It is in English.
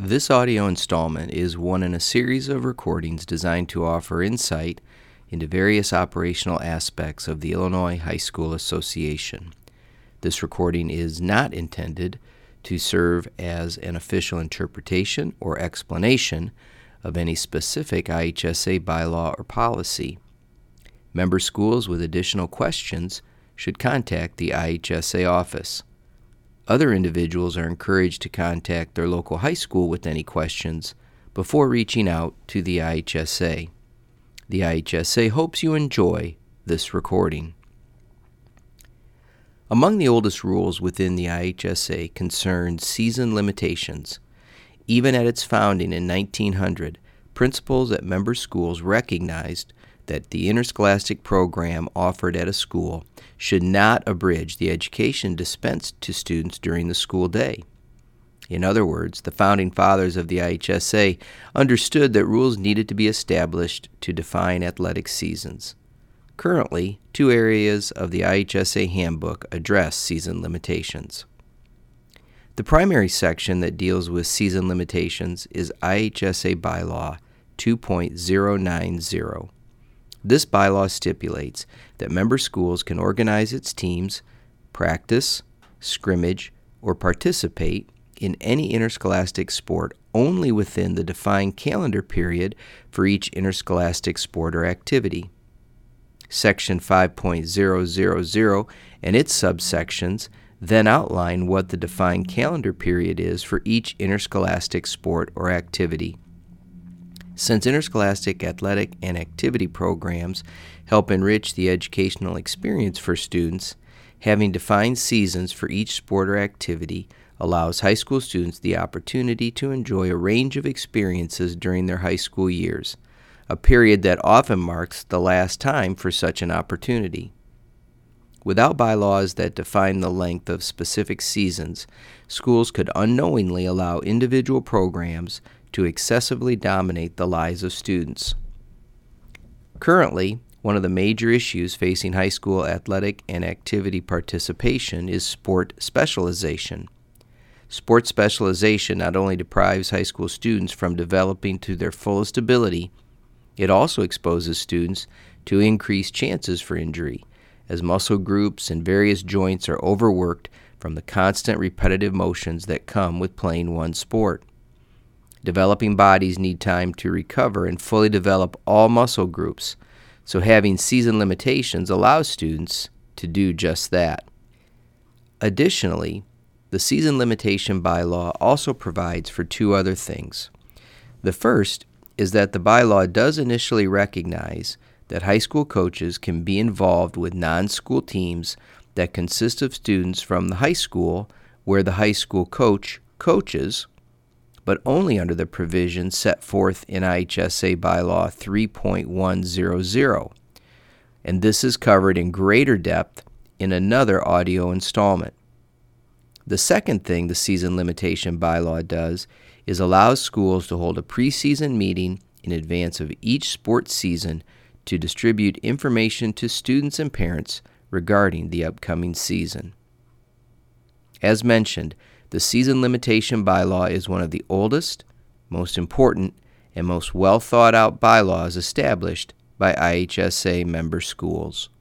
This audio installment is one in a series of recordings designed to offer insight into various operational aspects of the Illinois High School Association. This recording is not intended to serve as an official interpretation or explanation of any specific IHSA bylaw or policy. Member schools with additional questions should contact the IHSA office. Other individuals are encouraged to contact their local high school with any questions before reaching out to the IHSA. The IHSA hopes you enjoy this recording. Among the oldest rules within the IHSA concern season limitations. Even at its founding in 1900, principals at member schools recognized that the interscholastic program offered at a school should not abridge the education dispensed to students during the school day. In other words, the founding fathers of the IHSA understood that rules needed to be established to define athletic seasons. Currently, two areas of the IHSA handbook address season limitations. The primary section that deals with season limitations is IHSA Bylaw 2.090. This bylaw stipulates that member schools can organize its teams, practice, scrimmage, or participate in any interscholastic sport only within the defined calendar period for each interscholastic sport or activity. Section 5.000 and its subsections then outline what the defined calendar period is for each interscholastic sport or activity. Since interscholastic athletic and activity programs help enrich the educational experience for students, having defined seasons for each sport or activity allows high school students the opportunity to enjoy a range of experiences during their high school years, a period that often marks the last time for such an opportunity. Without bylaws that define the length of specific seasons, schools could unknowingly allow individual programs to excessively dominate the lives of students. Currently, one of the major issues facing high school athletic and activity participation is sport specialization. Sport specialization not only deprives high school students from developing to their fullest ability, it also exposes students to increased chances for injury, as muscle groups and various joints are overworked from the constant repetitive motions that come with playing one sport. Developing bodies need time to recover and fully develop all muscle groups, so having season limitations allows students to do just that. Additionally, the season limitation bylaw also provides for two other things. The first is that the bylaw does initially recognize that high school coaches can be involved with non-school teams that consist of students from the high school where the high school coach coaches, but only under the provisions set forth in IHSA Bylaw 3.100, and this is covered in greater depth in another audio installment. The second thing the season limitation bylaw does is allows schools to hold a preseason meeting in advance of each sports season to distribute information to students and parents regarding the upcoming season. As mentioned, the season limitation bylaw is one of the oldest, most important, and most well thought out bylaws established by IHSA member schools.